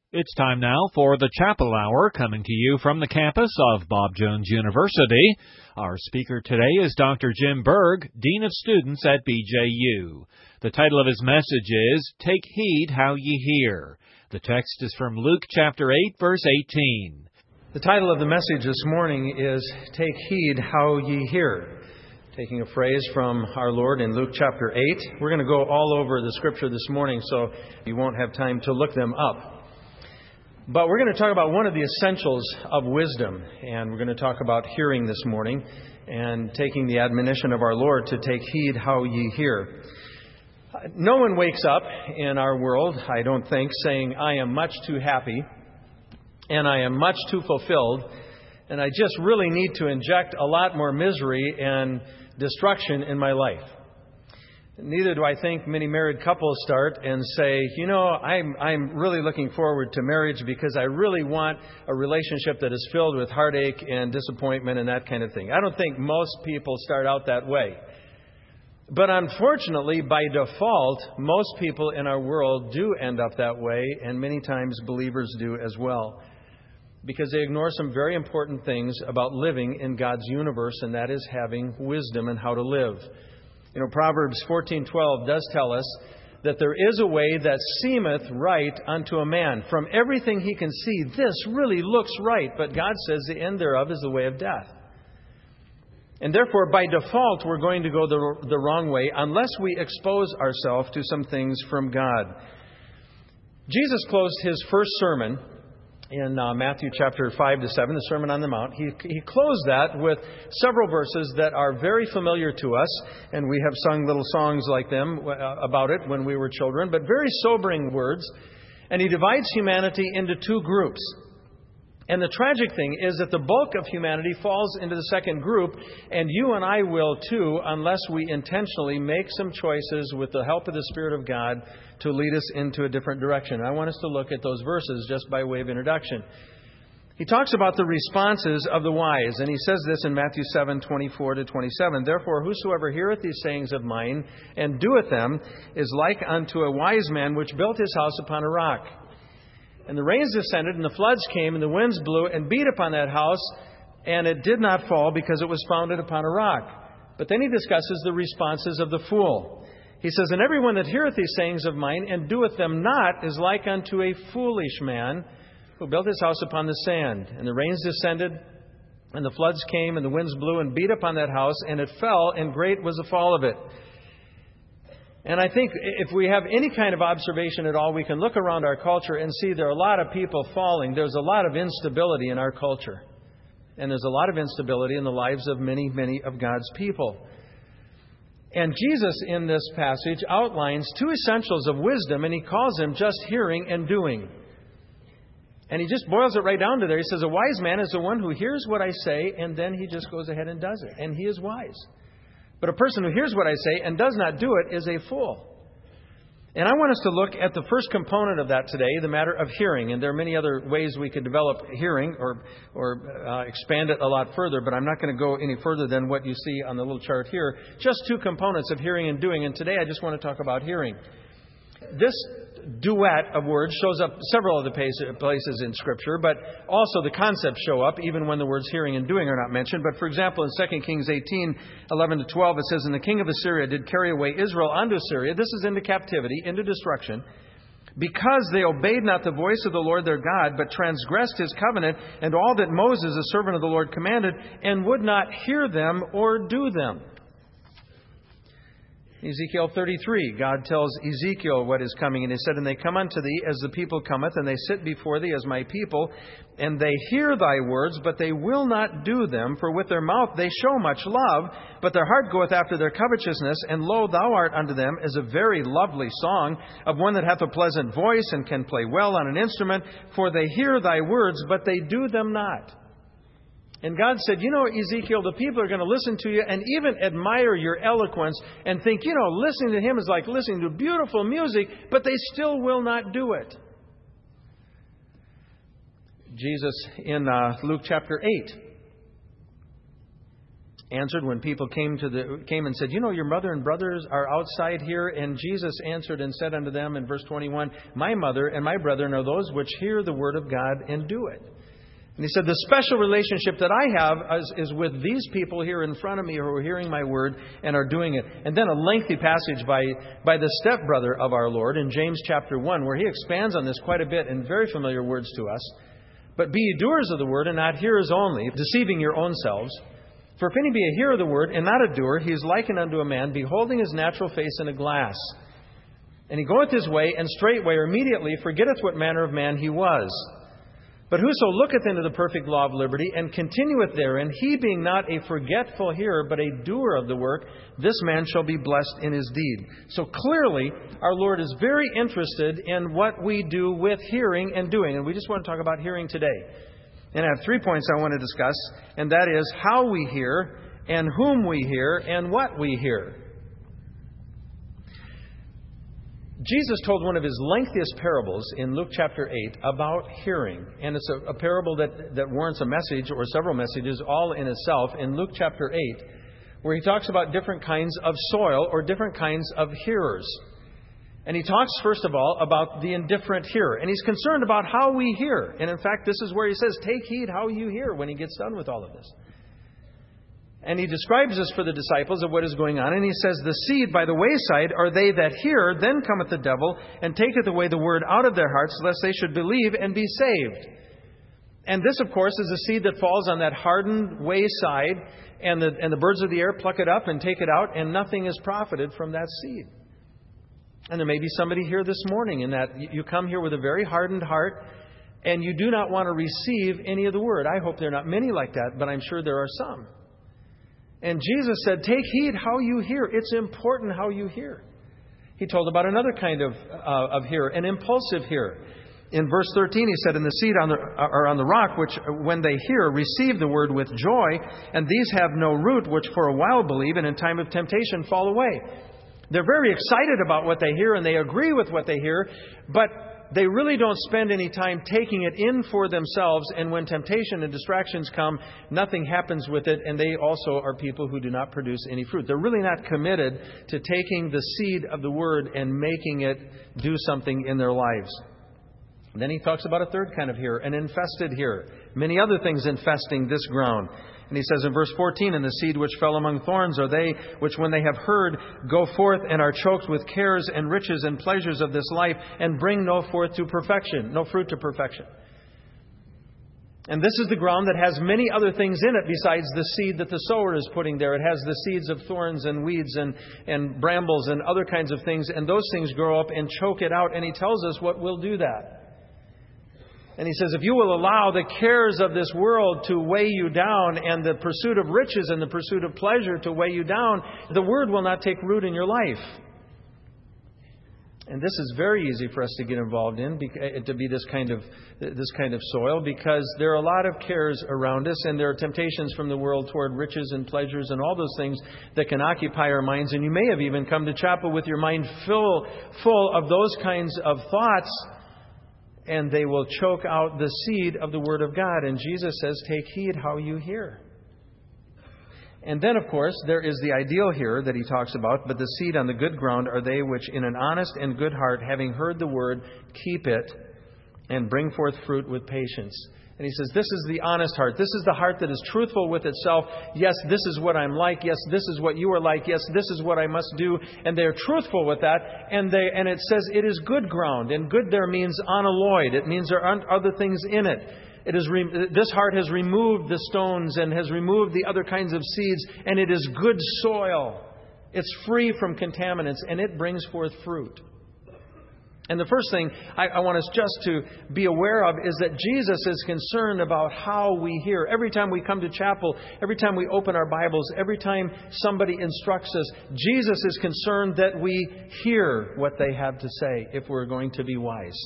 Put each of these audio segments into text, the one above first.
It's time now for the Chapel Hour, coming to you from the campus of Bob Jones University. Our speaker today is Dr. Jim Berg, Dean of Students at BJU. The title of his message is, Take Heed How Ye Hear. The text is from Luke chapter 8, verse 18. The title of the message this morning is, Take Heed How Ye Hear. Taking a phrase from our Lord in Luke chapter 8. We're going to go all over the Scripture this morning, so you won't have time to look them up. But we're going to talk about one of the essentials of wisdom, and we're going to talk about hearing this morning and taking the admonition of our Lord to take heed how ye hear. No one wakes up in our world, I don't think, saying, I am much too happy and I am much too fulfilled, and I just really need to inject a lot more misery and destruction in my life. Neither do I think many married couples start and say, I'm really looking forward to marriage because I really want a relationship that is filled with heartache and disappointment and that kind of thing. I don't think most people start out that way. But unfortunately, by default, most people in our world do end up that way, and many times believers do as well, because they ignore some very important things about living in God's universe, and that is having wisdom in how to live. Proverbs 14:12 does tell us that there is a way that seemeth right unto a man. From everything he can see, this really looks right. But God says the end thereof is the way of death. And therefore, by default, we're going to go the wrong way unless we expose ourselves to some things from God. Jesus closed his first sermon in Matthew chapter 5 to 7, the Sermon on the Mount. He closed that with several verses that are very familiar to us, and we have sung little songs like them about it when we were children, but very sobering words. And he divides humanity into two groups. And the tragic thing is that the bulk of humanity falls into the second group, and you and I will too, unless we intentionally make some choices with the help of the Spirit of God to lead us into a different direction. I want us to look at those verses just by way of introduction. He talks about the responses of the wise, and he says this in Matthew 7:24 to 27. Therefore, whosoever heareth these sayings of mine and doeth them is like unto a wise man which built his house upon a rock. And the rains descended, and the floods came, and the winds blew and beat upon that house, and it did not fall because it was founded upon a rock. But then he discusses the responses of the fool. He says, And everyone that heareth these sayings of mine and doeth them not is like unto a foolish man who built his house upon the sand. And the rains descended, and the floods came, and the winds blew and beat upon that house, and it fell, and great was the fall of it. And I think if we have any kind of observation at all, we can look around our culture and see there are a lot of people falling. There's a lot of instability in our culture. And there's a lot of instability in the lives of many, many of God's people. And Jesus in this passage outlines two essentials of wisdom, and he calls them just hearing and doing. And he just boils it right down to there. He says, a wise man is the one who hears what I say, and then he just goes ahead and does it. And he is wise. But a person who hears what I say and does not do it is a fool. And I want us to look at the first component of that today, the matter of hearing. And there are many other ways we could develop hearing or expand it a lot further, but I'm not going to go any further than what you see on the little chart here. Just two components of hearing and doing. And today I just want to talk about hearing. This duet of words shows up several of the places in Scripture, but also the concepts show up even when the words hearing and doing are not mentioned. But for example, in 2 Kings 18:11 to 12, it says, And the king of Assyria did carry away Israel unto Assyria. This is into captivity, into destruction, because they obeyed not the voice of the Lord their God, but transgressed his covenant and all that Moses, the servant of the Lord, commanded, and would not hear them or do them. Ezekiel 33, God tells Ezekiel what is coming, and he said, And they come unto thee as the people cometh, and they sit before thee as my people, and they hear thy words, but they will not do them, for with their mouth they show much love, but their heart goeth after their covetousness, and lo, thou art unto them as a very lovely song of one that hath a pleasant voice, and can play well on an instrument, for they hear thy words, but they do them not. And God said, Ezekiel, the people are going to listen to you and even admire your eloquence and think, listening to him is like listening to beautiful music, but they still will not do it. Jesus in Luke chapter 8 answered when people came and said, "You know, your mother and brothers are outside here." And Jesus answered and said unto them in verse 21, "My mother and my brethren are those which hear the word of God and do it." And he said, the special relationship that I have is with these people here in front of me who are hearing my word and are doing it. And then a lengthy passage by the stepbrother of our Lord in James chapter 1, where he expands on this quite a bit in very familiar words to us. "But be ye doers of the word, and not hearers only, deceiving your own selves. For if any be a hearer of the word, and not a doer, he is likened unto a man, beholding his natural face in a glass. And he goeth his way, and straightway or immediately forgetteth what manner of man he was. But whoso looketh into the perfect law of liberty, and continueth therein, he being not a forgetful hearer, but a doer of the work, this man shall be blessed in his deed." So clearly, our Lord is very interested in what we do with hearing and doing. And we just want to talk about hearing today. And I have 3 points I want to discuss, and that is how we hear, and whom we hear, and what we hear. Jesus told one of his lengthiest parables in Luke chapter 8 about hearing. And it's a parable that warrants a message or several messages all in itself in Luke chapter 8, where he talks about different kinds of soil or different kinds of hearers. And he talks, first of all, about the indifferent hearer. And he's concerned about how we hear. And in fact, this is where he says, "Take heed how you hear," when he gets done with all of this. And he describes this for the disciples of what is going on. And he says, "The seed by the wayside are they that hear, then cometh the devil, and taketh away the word out of their hearts, lest they should believe and be saved." And this, of course, is a seed that falls on that hardened wayside, and the birds of the air pluck it up and take it out, and nothing is profited from that seed. And there may be somebody here this morning in that you come here with a very hardened heart, and you do not want to receive any of the word. I hope there are not many like that, but I'm sure there are some. And Jesus said, "Take heed how you hear." It's important how you hear. He told about another kind of hearer, an impulsive hearer. In verse 13, he said, "And the seed on the rock, which when they hear, receive the word with joy, and these have no root, which for a while believe, and in time of temptation fall away." They're very excited about what they hear, and they agree with what they hear, but they really don't spend any time taking it in for themselves. And when temptation and distractions come, nothing happens with it. And they also are people who do not produce any fruit. They're really not committed to taking the seed of the word and making it do something in their lives. And then he talks about a third kind of hearer, an infested hearer. Many other things infesting this ground. And he says in verse 14, "And the seed which fell among thorns are they which when they have heard go forth and are choked with cares and riches and pleasures of this life, and bring no fruit to perfection." And this is the ground that has many other things in it besides the seed that the sower is putting there. It has the seeds of thorns and weeds and brambles and other kinds of things. And those things grow up and choke it out. And he tells us what will do that. And he says, if you will allow the cares of this world to weigh you down, and the pursuit of riches and the pursuit of pleasure to weigh you down, the word will not take root in your life. And this is very easy for us to get involved in, to be this kind of soil, because there are a lot of cares around us, and there are temptations from the world toward riches and pleasures and all those things that can occupy our minds. And you may have even come to chapel with your mind full of those kinds of thoughts, and they will choke out the seed of the Word of God. And Jesus says, take heed how you hear. And then, of course, there is the ideal hearer that he talks about. But the seed on the good ground are they which in an honest and good heart, having heard the Word, keep it and bring forth fruit with patience. And he says, this is the honest heart. This is the heart that is truthful with itself. Yes, this is what I'm like. Yes, this is what you are like. Yes, this is what I must do. And they're truthful with that. And it says it is good ground. And good there means unalloyed. It means there aren't other things in it. This heart has removed the stones and has removed the other kinds of seeds. And it is good soil. It's free from contaminants. And it brings forth fruit. And the first thing I want us just to be aware of is that Jesus is concerned about how we hear. Every time we come to chapel, every time we open our Bibles, every time somebody instructs us, Jesus is concerned that we hear what they have to say if we're going to be wise.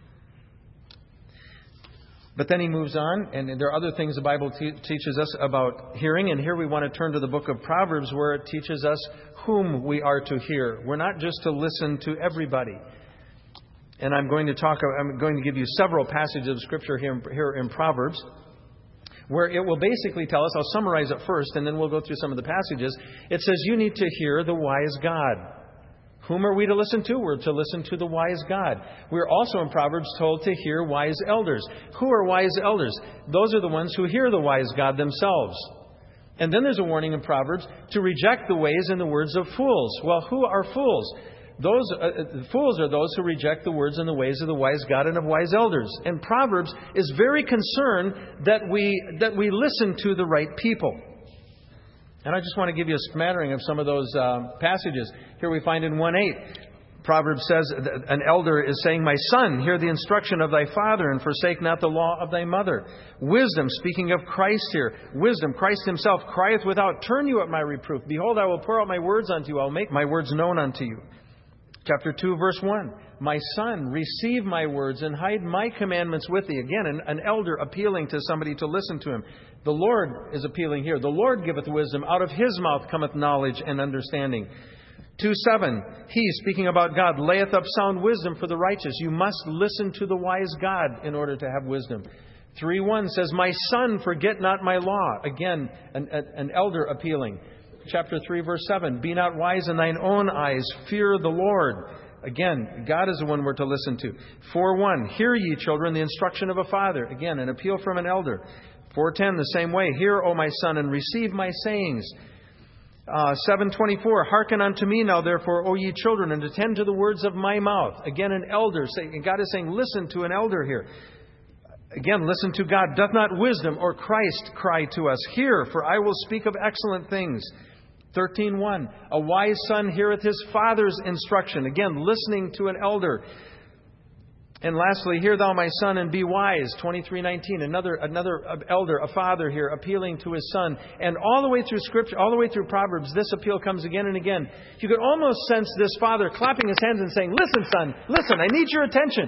But then he moves on, and there are other things the Bible teaches us about hearing. And here we want to turn to the book of Proverbs, where it teaches us whom we are to hear. We're not just to listen to everybody. And I'm going to give you several passages of Scripture here in Proverbs. where it will basically tell us, I'll summarize it first, and then we'll go through some of the passages. It says, you need to hear the wise God. Whom are we to listen to? We're to listen to the wise God. We're also in Proverbs told to hear wise elders. Who are wise elders? Those are the ones who hear the wise God themselves. And then there's a warning in Proverbs to reject the ways and the words of fools. Well, who are fools? Fools are those who reject the words and the ways of the wise God and of wise elders. And Proverbs is very concerned that we listen to the right people. And I just want to give you a smattering of some of those passages. Here we find in 1:8, Proverbs says, an elder is saying, my son, hear the instruction of thy father, and forsake not the law of thy mother. Wisdom, speaking of Christ here, wisdom, Christ himself, crieth without, turn you at my reproof. Behold, I will pour out my words unto you. I will make my words known unto you. Chapter 2, verse 1. My son, receive my words and hide my commandments with thee. Again, an elder appealing to somebody to listen to him. The Lord is appealing here. The Lord giveth wisdom. Out of his mouth cometh knowledge and understanding. 2:7. He, speaking about God, layeth up sound wisdom for the righteous. You must listen to the wise God in order to have wisdom. 3:1 says, my son, forget not my law. Again, an elder appealing. Chapter 3, verse 7, be not wise in thine own eyes, fear the Lord. Again, God is the one we're to listen to. 4:1, hear ye, children, the instruction of a father. Again, an appeal from an elder. 4:10, the same way, hear, O my son, and receive my sayings. 7:24, hearken unto me now, therefore, O ye children, and attend to the words of my mouth. Again, an elder, and God is saying, listen to an elder here. Again, listen to God. Doth not wisdom or Christ cry to us? Hear, for I will speak of excellent things. 13:1, a wise son heareth his father's instruction. Again, listening to an elder. And lastly, hear thou my son and be wise. 23:19, another elder, a father here, appealing to his son. And all the way through Scripture, all the way through Proverbs, this appeal comes again and again. You could almost sense this father clapping his hands and saying, listen, son, listen, I need your attention.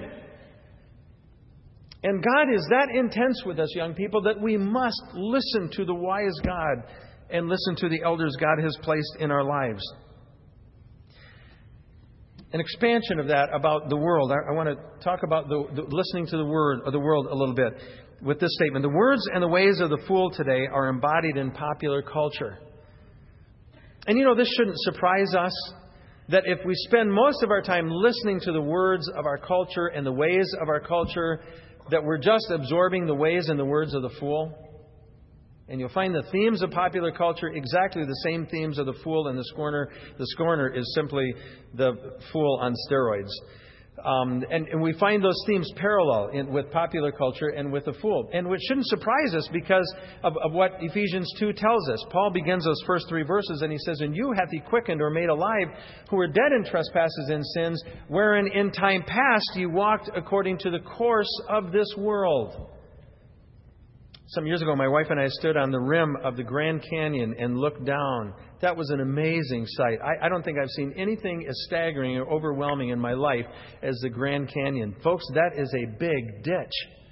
And God is that intense with us, young people, that we must listen to the wise God and listen to the elders God has placed in our lives. An expansion of that about the world. I want to talk about the listening to the word of the world a little bit with this statement. The words and the ways of the fool today are embodied in popular culture. And you know, this shouldn't surprise us, that if we spend most of our time listening to the words of our culture and the ways of our culture, that we're just absorbing the ways and the words of the fool. And you'll find the themes of popular culture exactly the same themes of the fool and the scorner. The scorner is simply the fool on steroids. And we find those themes parallel with popular culture and with the fool. And which shouldn't surprise us because of what Ephesians 2 tells us. Paul begins those first 3 verses and he says, and you hath he quickened or made alive, who were dead in trespasses and sins, wherein in time past ye walked according to the course of this world. Some years ago, my wife and I stood on the rim of the Grand Canyon and looked down. That was an amazing sight. I don't think I've seen anything as staggering or overwhelming in my life as the Grand Canyon. Folks, that is a big ditch.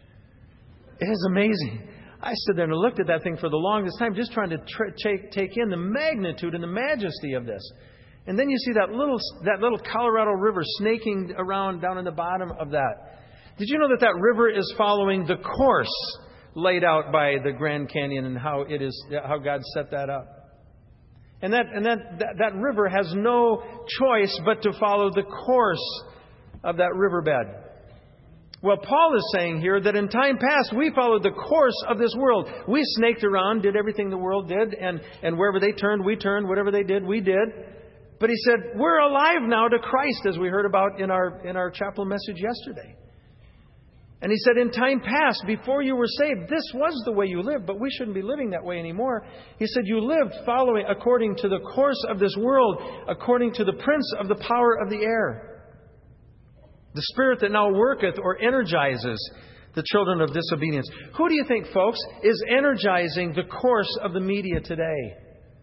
It is amazing. I stood there and looked at that thing for the longest time, just trying to take in the magnitude and the majesty of this. And then you see that little Colorado River snaking around down in the bottom of that. Did you know that river is following the course laid out by the Grand Canyon and how God set that up? And that river has no choice but to follow the course of that riverbed. Well, Paul is saying here that in time past we followed the course of this world. We snaked around, did everything the world did, and wherever they turned, we turned. Whatever they did, we did. But he said, we're alive now to Christ, as we heard about in our chapel message yesterday. And he said, in time past, before you were saved, this was the way you lived, but we shouldn't be living that way anymore. He said, you lived following according to the course of this world, according to the prince of the power of the air. The spirit that now worketh or energizes the children of disobedience. Who do you think, folks, is energizing the course of the media today?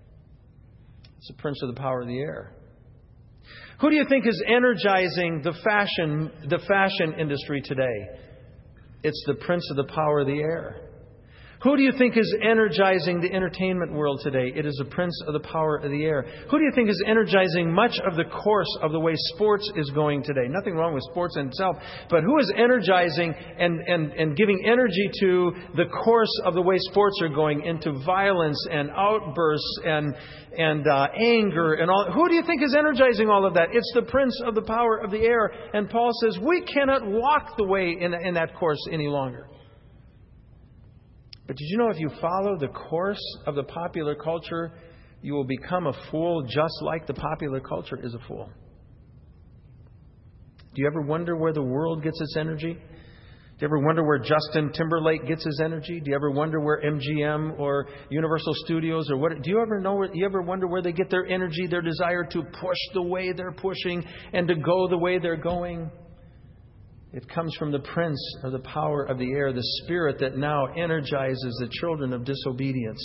It's the prince of the power of the air. Who do you think is energizing the fashion industry today? It's the prince of the power of the air. Who do you think is energizing the entertainment world today? It is the prince of the power of the air. Who do you think is energizing much of the course of the way sports is going today? Nothing wrong with sports in itself, but who is energizing and giving energy to the course of the way sports are going, into violence and outbursts and anger and all? Who do you think is energizing all of that? It's the prince of the power of the air. And Paul says we cannot walk the way in that course any longer. But did you know if you follow the course of the popular culture, you will become a fool just like the popular culture is a fool? Do you ever wonder where the world gets its energy? Do you ever wonder where Justin Timberlake gets his energy? Do you ever wonder where MGM or Universal Studios or what? Do you ever wonder where they get their energy, their desire to push the way they're pushing and to go the way they're going? It comes from the prince of the power of the air, the spirit that now energizes the children of disobedience.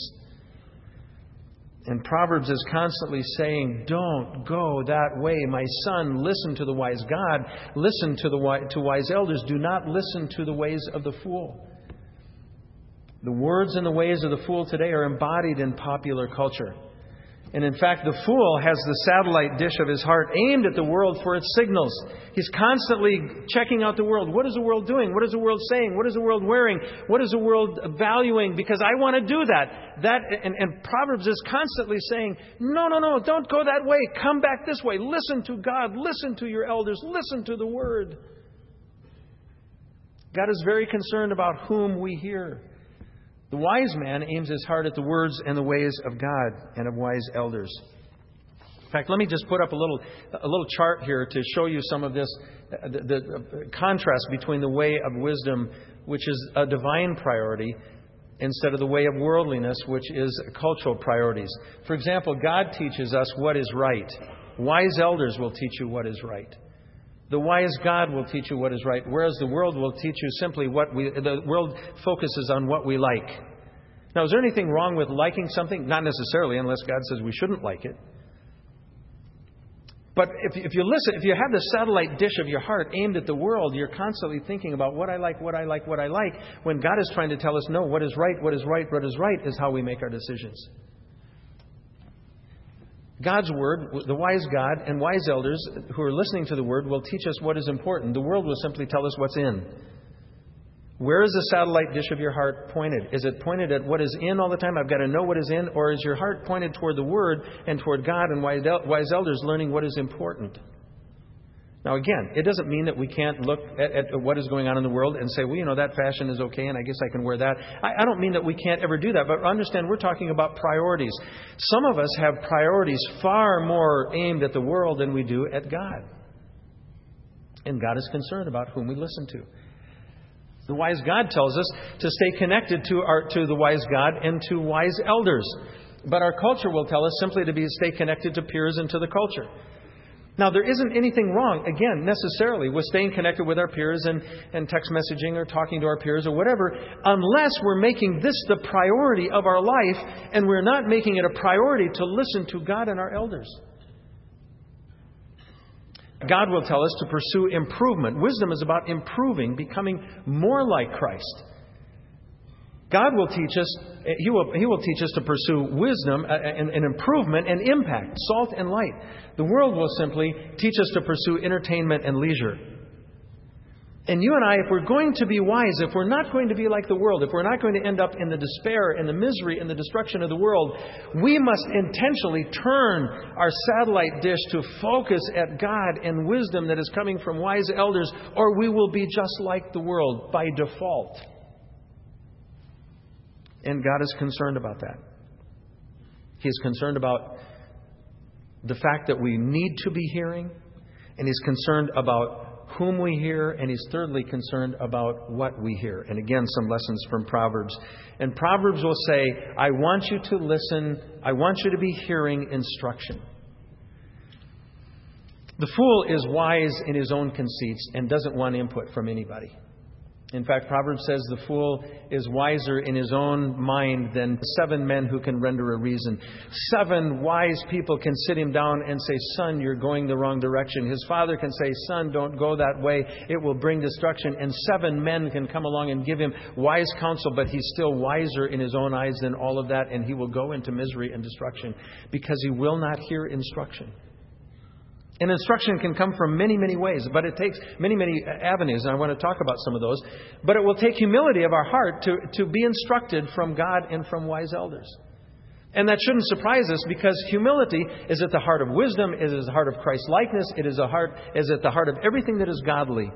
And Proverbs is constantly saying, don't go that way. My son, listen to the wise God. Listen to wise elders. Do not listen to the ways of the fool. The words and the ways of the fool today are embodied in popular culture. And in fact, the fool has the satellite dish of his heart aimed at the world for its signals. He's constantly checking out the world. What is the world doing? What is the world saying? What is the world wearing? What is the world valuing? Because I want to do that. And Proverbs is constantly saying, no, don't go that way. Come back this way. Listen to God. Listen to your elders. Listen to the Word. God is very concerned about whom we hear. The wise man aims his heart at the words and the ways of God and of wise elders. In fact, let me just put up a little chart here to show you some of this, the contrast between the way of wisdom, which is a divine priority, instead of the way of worldliness, which is cultural priorities. For example, God teaches us what is right. Wise elders will teach you what is right. The wise God will teach you what is right, whereas the world will teach you simply the world focuses on what we like. Now, is there anything wrong with liking something? Not necessarily, unless God says we shouldn't like it. But if you have the satellite dish of your heart aimed at the world, you're constantly thinking about what I like, when God is trying to tell us, no, what is right is how we make our decisions. God's Word, the wise God and wise elders who are listening to the Word will teach us what is important. The world will simply tell us what's in. Where is the satellite dish of your heart pointed? Is it pointed at what is in all the time? I've got to know what is in. Or is your heart pointed toward the Word and toward God and wise elders learning what is important? Now, again, it doesn't mean that we can't look at what is going on in the world and say, well, that fashion is okay and I guess I can wear that. I don't mean that we can't ever do that, but understand we're talking about priorities. Some of us have priorities far more aimed at the world than we do at God. And God is concerned about whom we listen to. The wise God tells us to stay connected to the wise God and to wise elders. But our culture will tell us simply to stay connected to peers and to the culture. Now, there isn't anything wrong, again, necessarily, with staying connected with our peers and text messaging or talking to our peers or whatever, unless we're making this the priority of our life and we're not making it a priority to listen to God and our elders. God will tell us to pursue improvement. Wisdom is about improving, becoming more like Christ. God will teach us, He will teach us to pursue wisdom and improvement and impact, salt and light. The world will simply teach us to pursue entertainment and leisure. And you and I, if we're going to be wise, if we're not going to be like the world, if we're not going to end up in the despair and the misery and the destruction of the world, we must intentionally turn our satellite dish to focus at God and wisdom that is coming from wise elders, or we will be just like the world by default. And God is concerned about that. He is concerned about the fact that we need to be hearing, and He's concerned about whom we hear, and He's thirdly concerned about what we hear. And again, some lessons from Proverbs. And Proverbs will say, I want you to listen, I want you to be hearing instruction. The fool is wise in his own conceits and doesn't want input from anybody. In fact, Proverbs says the fool is wiser in his own mind than 7 men who can render a reason. 7 wise people can sit him down and say, son, you're going the wrong direction. His father can say, son, don't go that way. It will bring destruction. And 7 men can come along and give him wise counsel, but he's still wiser in his own eyes than all of that, and he will go into misery and destruction because he will not hear instruction. And instruction can come from many, many ways, but it takes many, many avenues, and I want to talk about some of those. But it will take humility of our heart to be instructed from God and from wise elders. And that shouldn't surprise us, because humility is at the heart of wisdom, it is at the heart of Christ-likeness, it is at the heart of everything that is godly.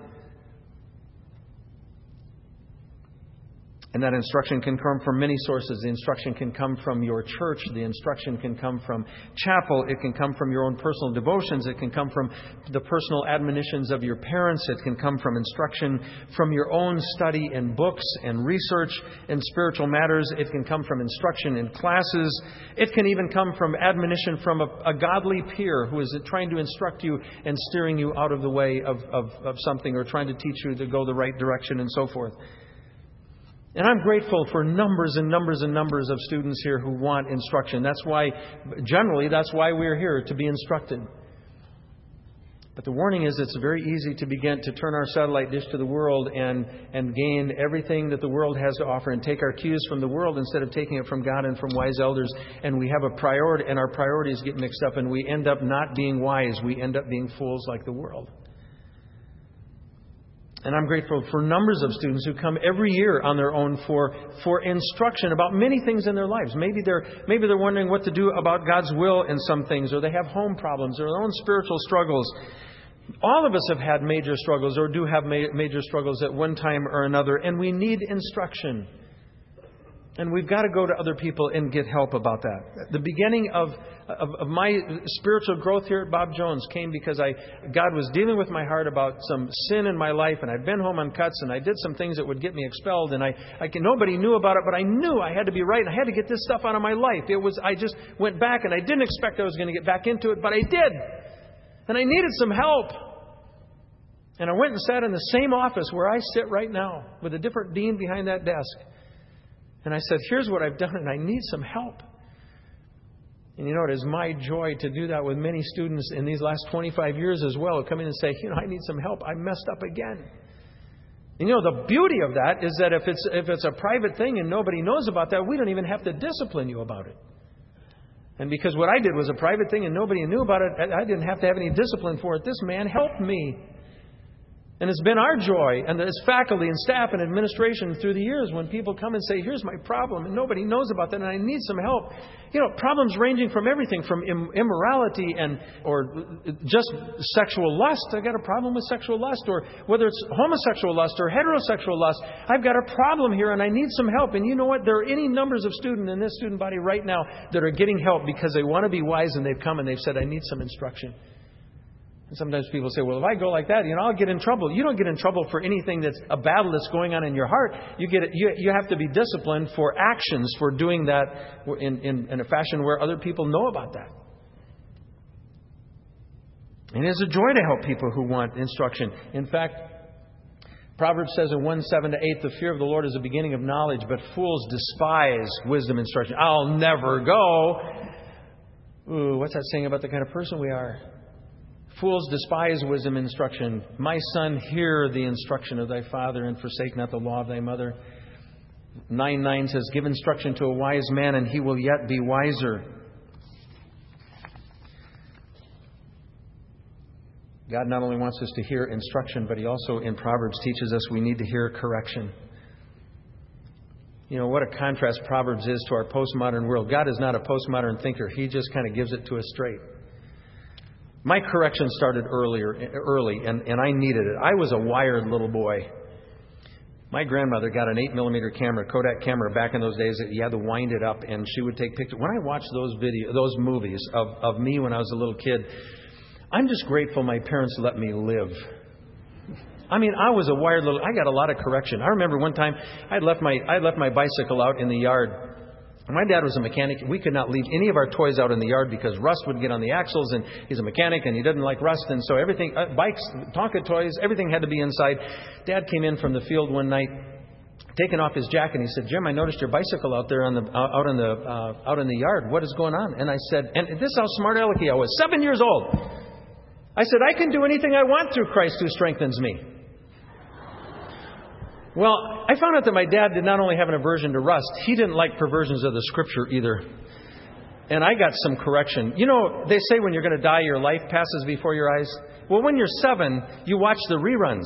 And that instruction can come from many sources. The instruction can come from your church. The instruction can come from chapel. It can come from your own personal devotions. It can come from the personal admonitions of your parents. It can come from instruction from your own study in books and research in spiritual matters. It can come from instruction in classes. It can even come from admonition from a godly peer who is trying to instruct you and steering you out of the way of something, or trying to teach you to go the right direction and so forth. And I'm grateful for numbers and numbers and numbers of students here who want instruction. That's why we're here, to be instructed. But the warning is, it's very easy to begin to turn our satellite dish to the world and gain everything that the world has to offer, and take our cues from the world instead of taking it from God and from wise elders. And we have a priority, and our priorities get mixed up, and we end up not being wise. We end up being fools like the world. And I'm grateful for numbers of students who come every year on their own for instruction about many things in their lives. Maybe they're wondering what to do about God's will in some things, or they have home problems, or their own spiritual struggles. All of us have had major struggles, or do have major struggles at one time or another, and we need instruction. And we've got to go to other people and get help about that. The beginning of my spiritual growth here at Bob Jones came because God was dealing with my heart about some sin in my life, and I'd been home on cuts, and I did some things that would get me expelled, and nobody knew about it, but I knew I had to be right, and I had to get this stuff out of my life. I just went back, and I didn't expect I was going to get back into it, but I did. And I needed some help. And I went and sat in the same office where I sit right now, with a different dean behind that desk. And I said, here's what I've done, and I need some help. And you know, it is my joy to do that with many students in these last 25 years as well, come in and say, I need some help. I messed up again. And the beauty of that is that if it's a private thing and nobody knows about that, we don't even have to discipline you about it. And because what I did was a private thing and nobody knew about it, I didn't have to have any discipline for it. This man helped me. And it's been our joy, and as faculty and staff and administration through the years, when people come and say, here's my problem, and nobody knows about that, and I need some help. Problems ranging from everything from immorality or just sexual lust. I've got a problem with sexual lust, or whether it's homosexual lust or heterosexual lust. I've got a problem here, and I need some help. And you know what? There are any numbers of students in this student body right now that are getting help because they want to be wise, and they've come and they've said, I need some instruction. And sometimes people say, well, if I go like that, I'll get in trouble. You don't get in trouble for anything that's a battle that's going on in your heart. You have to be disciplined for actions, for doing that in a fashion where other people know about that. And it's a joy to help people who want instruction. In fact, Proverbs says in 1:7-8, the fear of the Lord is the beginning of knowledge, but fools despise wisdom instruction. I'll never go. Ooh, what's that saying about the kind of person we are? Fools despise wisdom instruction. My son, hear the instruction of thy father, and forsake not the law of thy mother. 9:9 says, give instruction to a wise man, and he will yet be wiser. God not only wants us to hear instruction, but He also, in Proverbs, teaches us we need to hear correction. What a contrast Proverbs is to our postmodern world. God is not a postmodern thinker. He just kind of gives it to us straight. My correction started early, and I needed it. I was a wired little boy. My grandmother got an 8mm camera, Kodak camera, back in those days that you had to wind it up, and she would take pictures. When I watched those movies of me when I was a little kid, I'm just grateful my parents let me live. I was a wired little. I got a lot of correction. I remember one time I'd left my bicycle out in the yard. My dad was a mechanic. We could not leave any of our toys out in the yard because rust would get on the axles, and he's a mechanic and he didn't like rust. And so everything, bikes, Tonka toys, everything had to be inside. Dad came in from the field one night, taking off his jacket, and he said, "Jim, I noticed your bicycle out there out in the yard. What is going on?" And I said, and this is how smart alecky I was, 7 years old. I said, "I can do anything I want through Christ who strengthens me." Well, I found out that my dad did not only have an aversion to rust, he didn't like perversions of the Scripture either. And I got some correction. You know, they say when you're going to die, your life passes before your eyes. Well, when you're 7, you watch the reruns.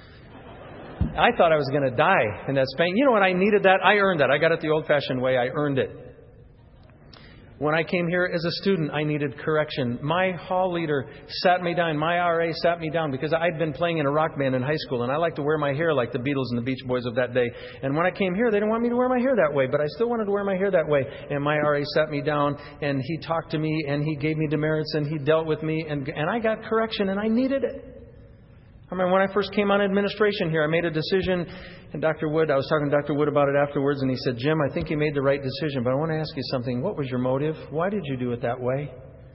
I thought I was going to die in that spank. You know what? I needed that. I earned that. I got it the old-fashioned way. I earned it. When I came here as a student, I needed correction. My hall leader sat me down. My RA sat me down because I'd been playing in a rock band in high school, and I liked to wear my hair like the Beatles and the Beach Boys of that day. And when I came here, they didn't want me to wear my hair that way, but I still wanted to wear my hair that way. And my RA sat me down, and he talked to me, and he gave me demerits, and he dealt with me, and I got correction, and I needed it. I mean, when I first came on administration here, I made a decision, and I was talking to Dr. Wood about it afterwards, and he said, "Jim, I think you made the right decision, but I want to ask you something. What was your motive? Why did you do it that way?"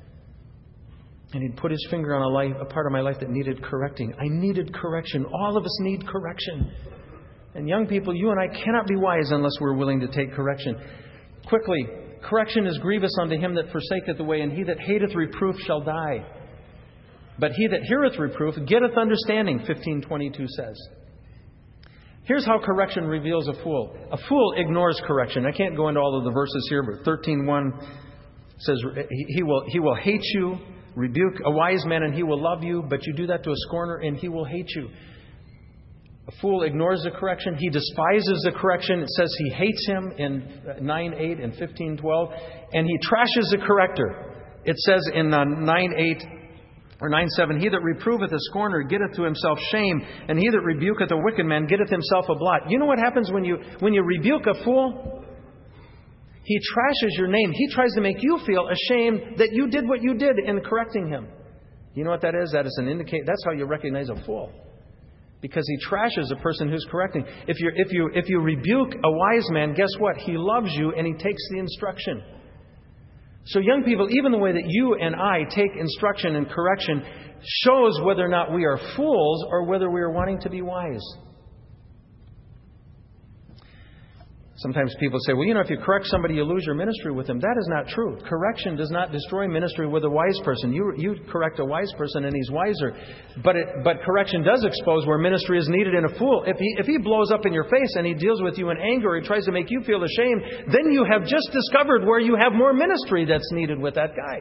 And he'd put his finger on a part of my life that needed correcting. I needed correction. All of us need correction. And young people, you and I cannot be wise unless we're willing to take correction. Quickly, correction is grievous unto him that forsaketh the way, and he that hateth reproof shall die. But he that heareth reproof getteth understanding, 15:22 says. Here's how correction reveals a fool. A fool ignores correction. I can't go into all of the verses here, but 13:1 says he will hate you, rebuke a wise man, and he will love you, but you do that to a scorner, and he will hate you. A fool ignores the correction. He despises the correction. It says he hates him in 9:8 and 15:12, and he trashes the corrector. It says in 9:8 or 9:7, he that reproveth a scorner getteth to himself shame, and he that rebuketh a wicked man getteth himself a blot. You know what happens when you rebuke a fool? He trashes your name. He tries to make you feel ashamed that you did what you did in correcting him. You know what that is? That is an indicator. That's how you recognize a fool, because he trashes a person who's correcting. If you rebuke a wise man, guess what? He loves you and he takes the instruction. So young people, even the way that you and I take instruction and correction shows whether or not we are fools or whether we are wanting to be wise. Sometimes people say, well, if you correct somebody, you lose your ministry with them. That is not true. Correction does not destroy ministry with a wise person. You correct a wise person and he's wiser. But correction does expose where ministry is needed in a fool. If he blows up in your face and he deals with you in anger or he tries to make you feel ashamed, then you have just discovered where you have more ministry that's needed with that guy.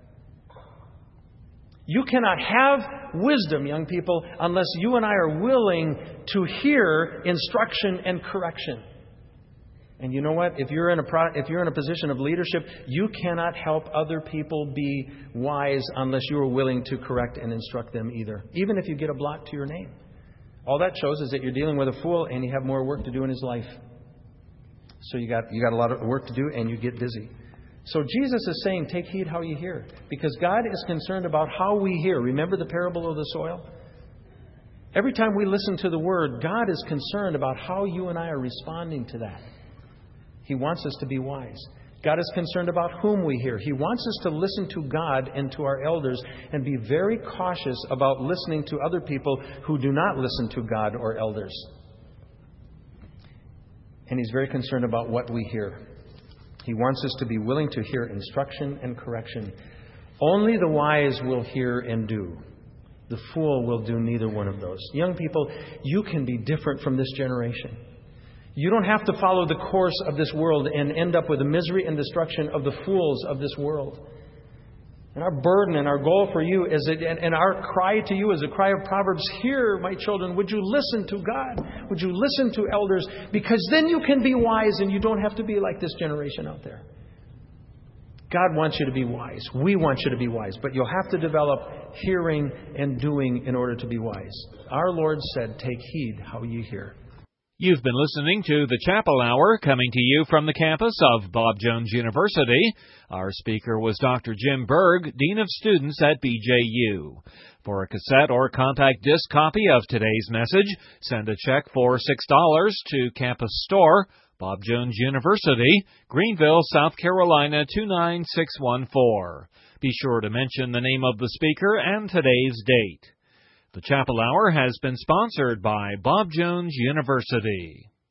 You cannot have wisdom, young people, unless you and I are willing to hear instruction and correction. And you know what? If you're in a position of leadership, you cannot help other people be wise unless you are willing to correct and instruct them either. Even if you get a blot to your name. All that shows is that you're dealing with a fool and you have more work to do in his life. So you got a lot of work to do and you get busy. So Jesus is saying, take heed how you hear. Because God is concerned about how we hear. Remember the parable of the soil? Every time we listen to the Word, God is concerned about how you and I are responding to that. He wants us to be wise. God is concerned about whom we hear. He wants us to listen to God and to our elders and be very cautious about listening to other people who do not listen to God or elders. And He's very concerned about what we hear. He wants us to be willing to hear instruction and correction. Only the wise will hear and do. The fool will do neither one of those. Young people, you can be different from this generation. You don't have to follow the course of this world and end up with the misery and destruction of the fools of this world. And our burden and our goal for you is, and our cry to you is a cry of Proverbs, hear, my children, would you listen to God? Would you listen to elders? Because then you can be wise and you don't have to be like this generation out there. God wants you to be wise. We want you to be wise. But you'll have to develop hearing and doing in order to be wise. Our Lord said, take heed how ye hear. You've been listening to the Chapel Hour, coming to you from the campus of Bob Jones University. Our speaker was Dr. Jim Berg, Dean of Students at BJU. For a cassette or compact disc copy of today's message, send a check for $6 to Campus Store, Bob Jones University, Greenville, South Carolina 29614. Be sure to mention the name of the speaker and today's date. The Chapel Hour has been sponsored by Bob Jones University.